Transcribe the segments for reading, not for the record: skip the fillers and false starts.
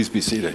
Please be seated.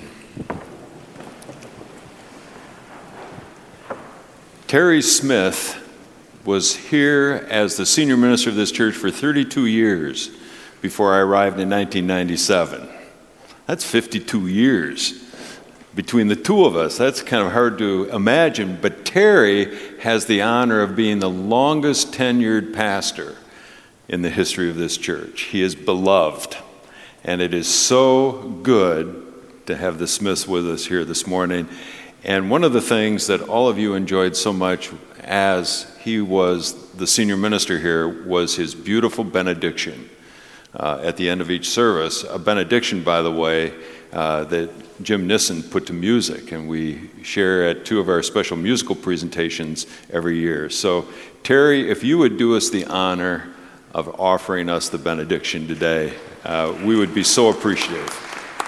Terry Smith was here as the senior minister of this church for 32 years before I arrived in 1997. That's 52 years between the two of us. That's kind of hard to imagine, but Terry has the honor of being the longest tenured pastor in the history of this church. He is beloved, and it is so good to have the Smiths with us here this morning. And one of the things that all of you enjoyed so much as he was the senior minister here was his beautiful benediction at the end of each service. A benediction, by the way, that Jim Nissen put to music, and we share at two of our special musical presentations every year. So, Terry, if you would do us the honor of offering us the benediction today, we would be so appreciative.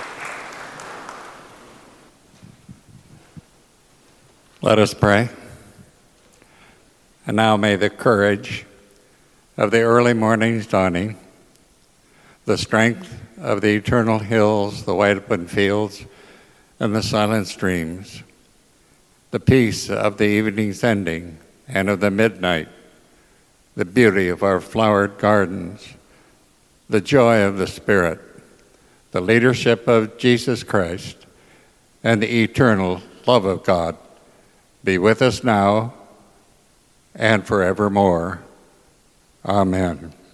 Let us pray. And now may the courage of the early morning's dawning, the strength of the eternal hills, the wide open fields, and the silent streams, the peace of the evening's ending and of the midnight, the beauty of our flowered gardens, the joy of the Spirit, the leadership of Jesus Christ, and the eternal love of God be with us now and forevermore. Amen.